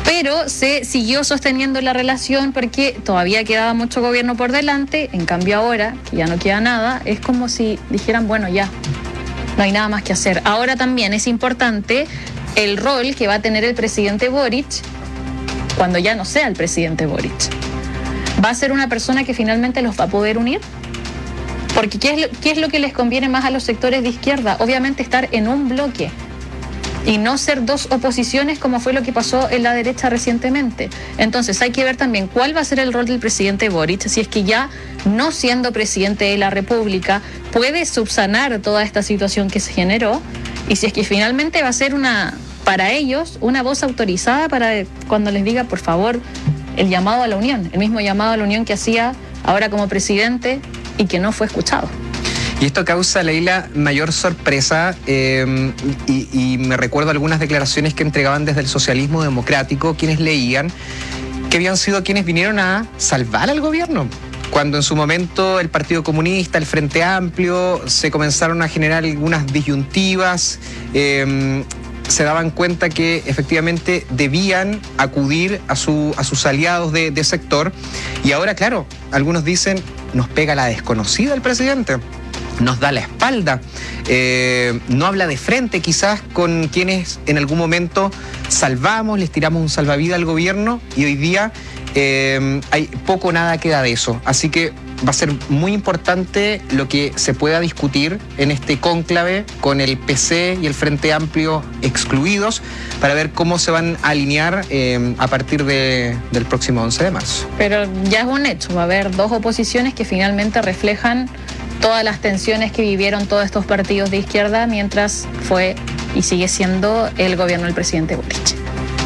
Pero se siguió sosteniendo la relación porque todavía quedaba mucho gobierno por delante. En cambio ahora, que ya no queda nada, es como si dijeran, bueno, ya, no hay nada más que hacer. Ahora también es importante el rol que va a tener el presidente Boric cuando ya no sea el presidente Boric. ¿Va a ser una persona que finalmente los va a poder unir? Porque ¿qué es lo que les conviene más a los sectores de izquierda? Obviamente estar en un bloque y no ser dos oposiciones como fue lo que pasó en la derecha recientemente. Entonces hay que ver también cuál va a ser el rol del presidente Boric, si es que ya no siendo presidente de la República puede subsanar toda esta situación que se generó, y si es que finalmente va a ser para ellos una voz autorizada para cuando les diga, por favor, el llamado a la unión, el mismo llamado a la unión que hacía ahora como presidente y que no fue escuchado. Y esto causa, Leila, mayor sorpresa y me recuerdo algunas declaraciones que entregaban desde el socialismo democrático quienes leían que habían sido quienes vinieron a salvar al gobierno. Cuando en su momento el Partido Comunista, el Frente Amplio, se comenzaron a generar algunas disyuntivas, se daban cuenta que efectivamente debían acudir a sus aliados de sector. Y ahora, claro, algunos dicen, nos pega la desconocida el presidente, nos da la espalda, no habla de frente quizás con quienes en algún momento salvamos, les tiramos un salvavidas al gobierno, y hoy día hay poco o nada queda de eso. Así que va a ser muy importante lo que se pueda discutir en este cónclave con el PC y el Frente Amplio excluidos, para ver cómo se van a alinear a partir del próximo 11 de marzo. Pero ya es un hecho, va a haber dos oposiciones que finalmente reflejan todas las tensiones que vivieron todos estos partidos de izquierda mientras fue y sigue siendo el gobierno del presidente Boric.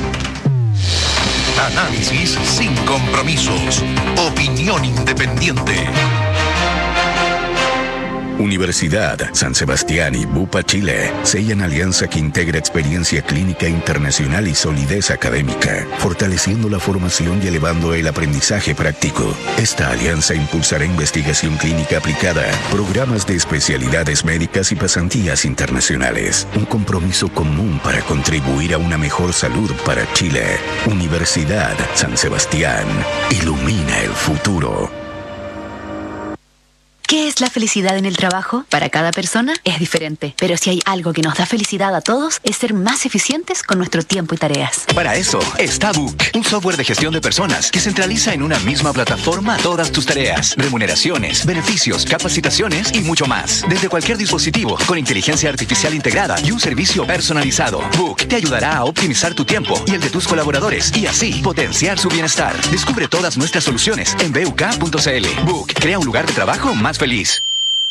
Análisis sin compromisos. Opinión independiente. Universidad San Sebastián y Bupa Chile sellan alianza que integra experiencia clínica internacional y solidez académica, fortaleciendo la formación y elevando el aprendizaje práctico. Esta alianza impulsará investigación clínica aplicada, programas de especialidades médicas y pasantías internacionales. Un compromiso común para contribuir a una mejor salud para Chile. Universidad San Sebastián. Ilumina el futuro. ¿Qué es la felicidad en el trabajo? Para cada persona es diferente, pero si hay algo que nos da felicidad a todos es ser más eficientes con nuestro tiempo y tareas. Para eso está Book, un software de gestión de personas que centraliza en una misma plataforma todas tus tareas, remuneraciones, beneficios, capacitaciones y mucho más. Desde cualquier dispositivo, con inteligencia artificial integrada y un servicio personalizado. Book te ayudará a optimizar tu tiempo y el de tus colaboradores y así potenciar su bienestar. Descubre todas nuestras soluciones en buk.cl. Book crea un lugar de trabajo más feliz.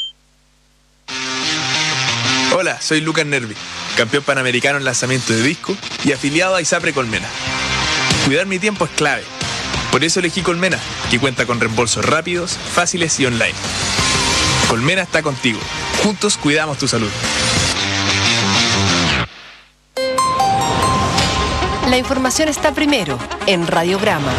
Hola, soy Lucas Nervi, campeón panamericano en lanzamiento de disco y afiliado a ISAPRE Colmena. Cuidar mi tiempo es clave. Por eso elegí Colmena, que cuenta con reembolsos rápidos, fáciles y online. Colmena está contigo. Juntos cuidamos tu salud. La información está primero en Radiograma.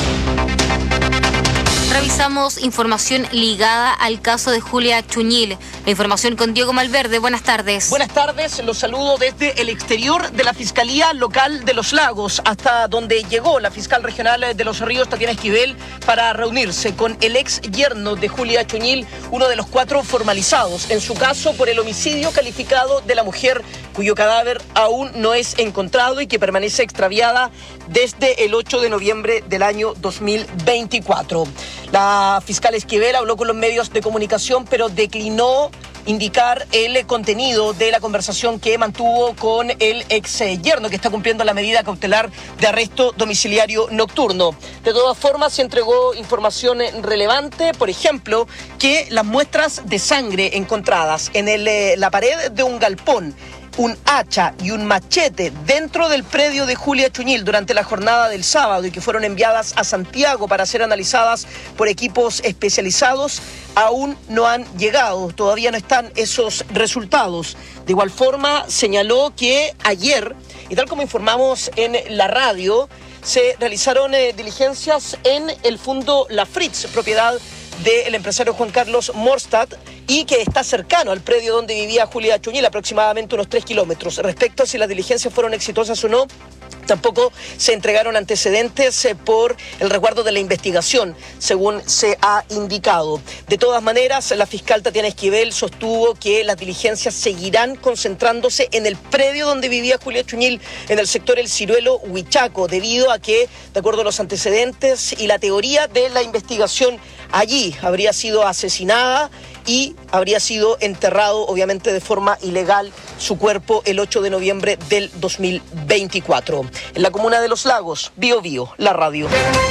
Revisamos información ligada al caso de Julia Chuñil. La información con Diego Malverde. Buenas tardes. Buenas tardes, los saludo desde el exterior de la Fiscalía Local de Los Lagos, hasta donde llegó la fiscal regional de Los Ríos, Tatiana Esquivel, para reunirse con el ex yerno de Julia Chuñil, uno de los 4 formalizados en su caso por el homicidio calificado de la mujer, cuyo cadáver aún no es encontrado y que permanece extraviada desde el 8 de noviembre del año 2024. La fiscal Esquivel habló con los medios de comunicación, pero declinó indicar el contenido de la conversación que mantuvo con el ex yerno, que está cumpliendo la medida cautelar de arresto domiciliario nocturno. De todas formas, se entregó información relevante, por ejemplo, que las muestras de sangre encontradas en la pared de un galpón, un hacha y un machete dentro del predio de Julia Chuñil durante la jornada del sábado y que fueron enviadas a Santiago para ser analizadas por equipos especializados, aún no han llegado. Todavía no están esos resultados. De igual forma, señaló que ayer, y tal como informamos en la radio, se realizaron diligencias en el Fundo La Fritz, propiedad del empresario Juan Carlos Morstad, y que está cercano al predio donde vivía Julia Chuñil, aproximadamente unos 3 kilómetros. Respecto a si las diligencias fueron exitosas o no, Tampoco se entregaron antecedentes por el resguardo de la investigación, según se ha indicado. De todas maneras, la fiscal Tatiana Esquivel sostuvo que las diligencias seguirán concentrándose en el predio donde vivía Julia Chuñil, en el sector El Ciruelo, Huichaco, debido a que, de acuerdo a los antecedentes y la teoría de la investigación, allí habría sido asesinada y habría sido enterrado, obviamente de forma ilegal, su cuerpo el 8 de noviembre del 2024. En la comuna de Los Lagos, Bío Bío, la radio.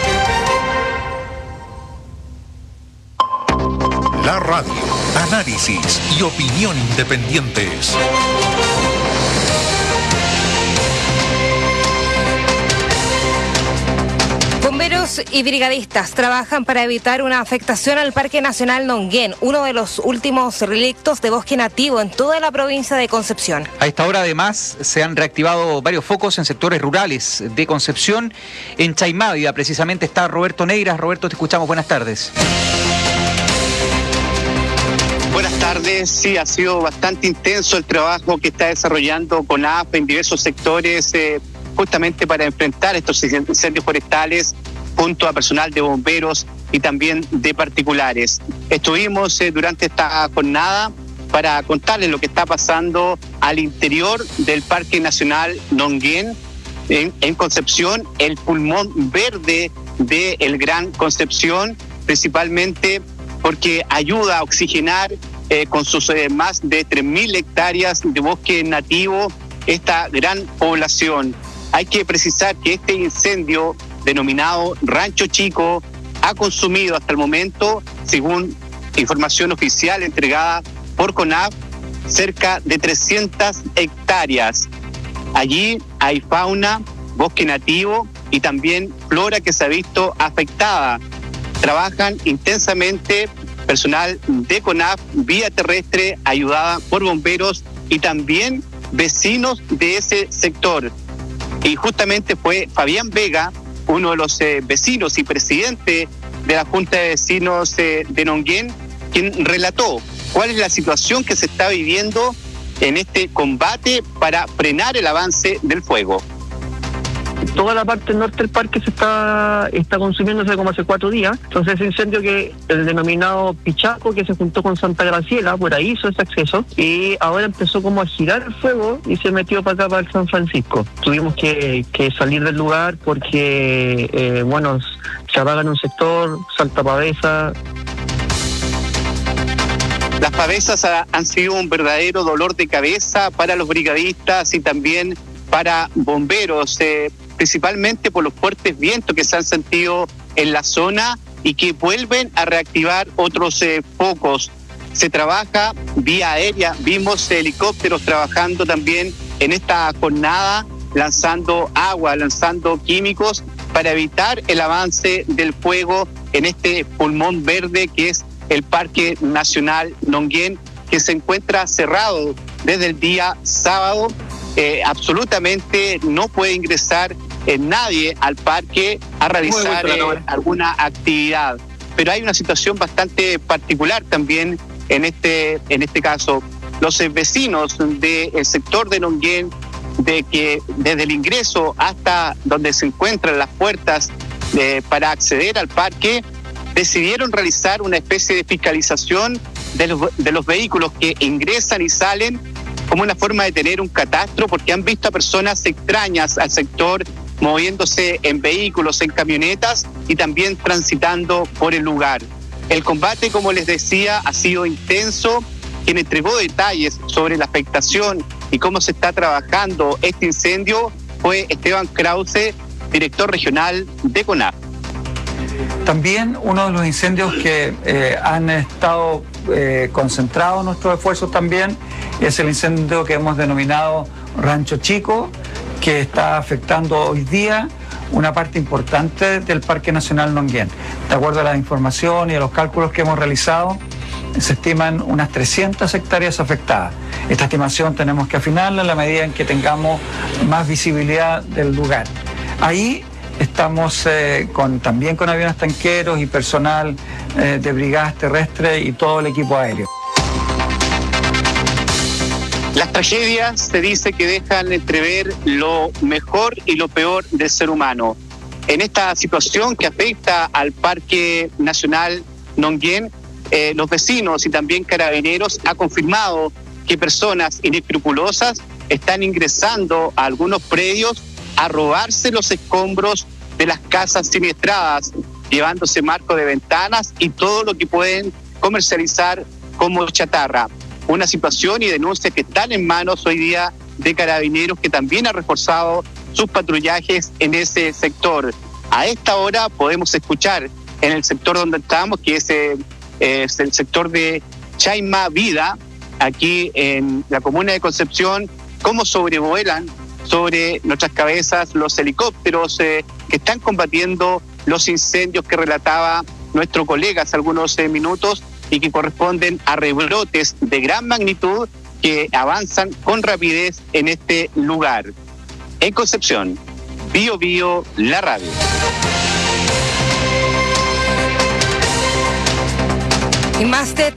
La radio, análisis y opinión independientes. Bomberos y brigadistas trabajan para evitar una afectación al Parque Nacional Nonguén, uno de los últimos relictos de bosque nativo en toda la provincia de Concepción. A esta hora, además, se han reactivado varios focos en sectores rurales de Concepción. En Chaimávida, precisamente, está Roberto Neiras. Roberto, te escuchamos. Buenas tardes. Buenas tardes. Sí, ha sido bastante intenso el trabajo que está desarrollando CONAF en diversos sectores, justamente para enfrentar estos incendios forestales junto a personal de bomberos y también de particulares. Estuvimos durante esta jornada para contarles lo que está pasando al interior del Parque Nacional Nonguén, en Concepción, el pulmón verde del Gran Concepción, principalmente porque ayuda a oxigenar con sus más de 3.000 hectáreas de bosque nativo esta gran población. Hay que precisar que este incendio denominado Rancho Chico ha consumido hasta el momento, según información oficial entregada por CONAF, cerca de 300 hectáreas. Allí hay fauna, bosque nativo y también flora que se ha visto afectada. Trabajan intensamente personal de CONAF vía terrestre ayudada por bomberos y también vecinos de ese sector. Y justamente fue Fabián Vega, uno de los vecinos y presidente de la Junta de Vecinos de Nonguén, quien relató cuál es la situación que se está viviendo en este combate para frenar el avance del fuego. Toda la parte norte del parque se está consumiéndose como hace 4 días. Entonces ese incendio, que el denominado Pichaco, que se juntó con Santa Graciela, por ahí hizo ese acceso y ahora empezó como a girar el fuego y se metió para acá, para el San Francisco. Tuvimos que salir del lugar porque se apaga en un sector, salta pavesa. Las pavesas han sido un verdadero dolor de cabeza para los brigadistas y también para bomberos, principalmente por los fuertes vientos que se han sentido en la zona y que vuelven a reactivar otros focos. Se trabaja vía aérea, vimos helicópteros trabajando también en esta jornada, lanzando agua, lanzando químicos para evitar el avance del fuego en este pulmón verde que es el Parque Nacional Nonguén, que se encuentra cerrado desde el día sábado. Absolutamente no puede ingresar nadie al parque a realizar alguna actividad. Pero hay una situación bastante particular también en este caso. Los vecinos del sector de Nonguén, de que desde el ingreso hasta donde se encuentran las puertas para acceder al parque, decidieron realizar una especie de fiscalización de los vehículos que ingresan y salen, como una forma de tener un catastro, porque han visto a personas extrañas al sector moviéndose en vehículos, en camionetas y también transitando por el lugar. El combate, como les decía, ha sido intenso. Quien entregó detalles sobre la afectación y cómo se está trabajando este incendio fue Esteban Krause, director regional de CONAF. También uno de los incendios que han estado concentrados nuestros esfuerzos también es el incendio que hemos denominado Rancho Chico, que está afectando hoy día una parte importante del Parque Nacional Nonguén. De acuerdo a la información y a los cálculos que hemos realizado, se estiman unas 300 hectáreas afectadas. Esta estimación tenemos que afinarla en la medida en que tengamos más visibilidad del lugar. Ahí estamos también con aviones tanqueros y personal de brigadas terrestres y todo el equipo aéreo. Las tragedias se dice que dejan entrever lo mejor y lo peor del ser humano. En esta situación que afecta al Parque Nacional Nonguén, los vecinos y también carabineros han confirmado que personas inescrupulosas están ingresando a algunos predios a robarse los escombros de las casas siniestradas, llevándose marcos de ventanas y todo lo que pueden comercializar como chatarra. Una situación y denuncias que están en manos hoy día de carabineros, que también ha reforzado sus patrullajes en ese sector. A esta hora podemos escuchar en el sector donde estamos, que es el sector de Chaima Vida, aquí en la comuna de Concepción, cómo sobrevuelan sobre nuestras cabezas los helicópteros que están combatiendo los incendios que relataba nuestro colega hace algunos minutos y que corresponden a rebrotes de gran magnitud que avanzan con rapidez en este lugar. En Concepción, Bío Bío, la radio. Y más de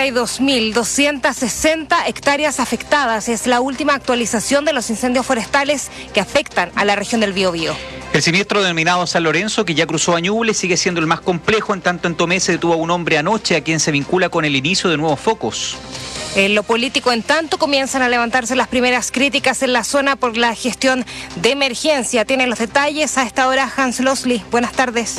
32.260 hectáreas afectadas es la última actualización de los incendios forestales que afectan a la región del Biobío. El siniestro denominado San Lorenzo, que ya cruzó a Ñuble, sigue siendo el más complejo, en tanto en Tomé se detuvo a un hombre anoche a quien se vincula con el inicio de nuevos focos. En lo político, en tanto, comienzan a levantarse las primeras críticas en la zona por la gestión de emergencia. Tienen los detalles a esta hora Hans Losli. Buenas tardes.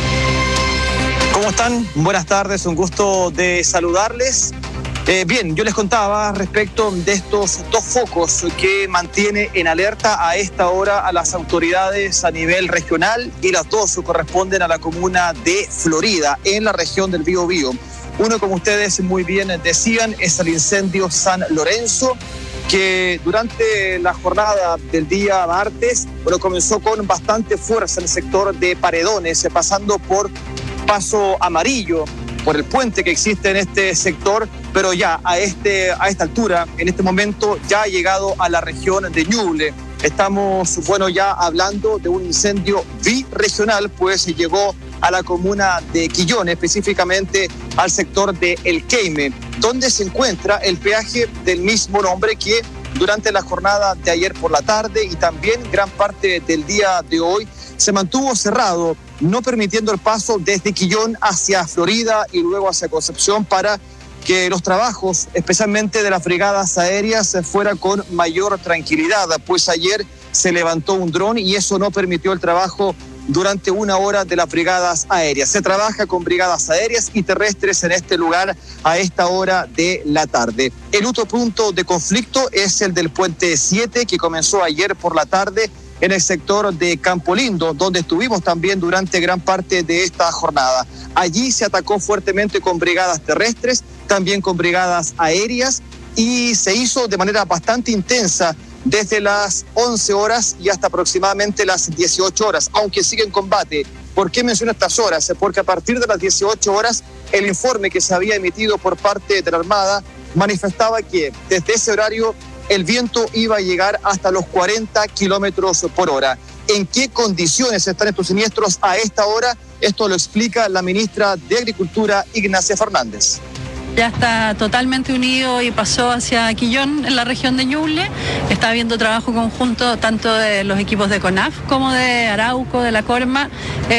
¿Cómo están? Buenas tardes, un gusto de saludarles. Bien, yo les contaba respecto de estos dos focos que mantiene en alerta a esta hora a las autoridades a nivel regional, y las dos corresponden a la comuna de Florida, en la región del Biobío. Uno, como ustedes muy bien decían, es el incendio San Lorenzo, que durante la jornada del día martes, comenzó con bastante fuerza en el sector de Paredones, pasando por Paso Amarillo, por el puente que existe en este sector, pero ya a esta altura, en este momento, ya ha llegado a la región de Ñuble. Estamos, ya hablando de un incendio birregional, pues llegó a la comuna de Quillón, específicamente al sector de El Queime, donde se encuentra el peaje del mismo nombre que durante la jornada de ayer por la tarde y también gran parte del día de hoy se mantuvo cerrado, no permitiendo el paso desde Quillón hacia Florida y luego hacia Concepción, para que los trabajos, especialmente de las brigadas aéreas, fuera con mayor tranquilidad, pues ayer se levantó un dron y eso no permitió el trabajo durante una hora de las brigadas aéreas. Se trabaja con brigadas aéreas y terrestres en este lugar a esta hora de la tarde. El otro punto de conflicto es el del Puente 7, que comenzó ayer por la tarde en el sector de Campo Lindo, donde estuvimos también durante gran parte de esta jornada. Allí se atacó fuertemente con brigadas terrestres, también con brigadas aéreas, y se hizo de manera bastante intensa desde las 11 horas y hasta aproximadamente las 18 horas, aunque sigue en combate. ¿Por qué menciono estas horas? Porque a partir de las 18 horas, el informe que se había emitido por parte de la Armada manifestaba que desde ese horario el viento iba a llegar hasta los 40 kilómetros por hora. ¿En qué condiciones están estos siniestros a esta hora? Esto lo explica la ministra de Agricultura, Ignacia Fernández. Ya está totalmente unido y pasó hacia Quillón, en la región de Ñuble. Está habiendo trabajo conjunto tanto de los equipos de CONAF como de Arauco, de la Corma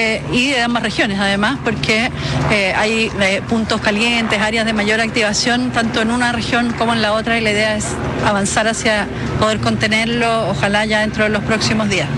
y de ambas regiones, además, porque hay puntos calientes, áreas de mayor activación, tanto en una región como en la otra, y la idea es avanzar hacia poder contenerlo, ojalá ya dentro de los próximos días.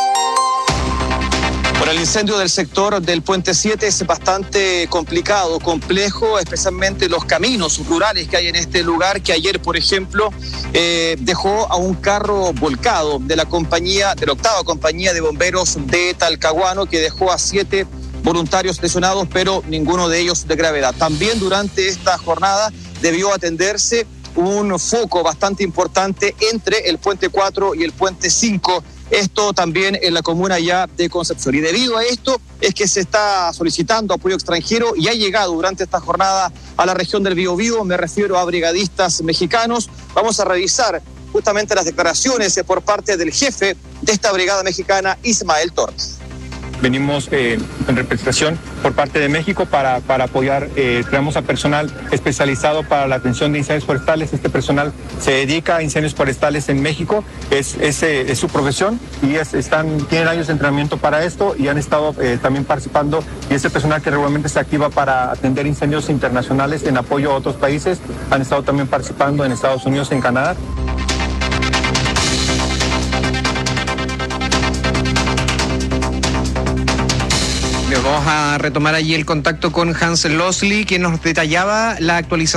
Bueno, el incendio del sector del Puente 7 es bastante complicado, complejo, especialmente los caminos rurales que hay en este lugar, que ayer, por ejemplo, dejó a un carro volcado de la octava compañía de bomberos de Talcahuano, que dejó a 7 voluntarios lesionados, pero ninguno de ellos de gravedad. También durante esta jornada debió atenderse un foco bastante importante entre el Puente 4 y el Puente 5, esto también en la comuna ya de Concepción. Y debido a esto es que se está solicitando apoyo extranjero y ha llegado durante esta jornada a la región del Biobío, me refiero a brigadistas mexicanos. Vamos a revisar justamente las declaraciones por parte del jefe de esta brigada mexicana, Ismael Torres. venimos en representación por parte de México para apoyar. Traemos a personal especializado para la atención de incendios forestales. Este personal se dedica a incendios forestales en México, es su profesión y tienen años de entrenamiento para esto y han estado también participando, y este personal que regularmente se activa para atender incendios internacionales en apoyo a otros países, han estado también participando en Estados Unidos, en Canadá. Vamos a retomar allí el contacto con Hans Losley, quien nos detallaba la actualización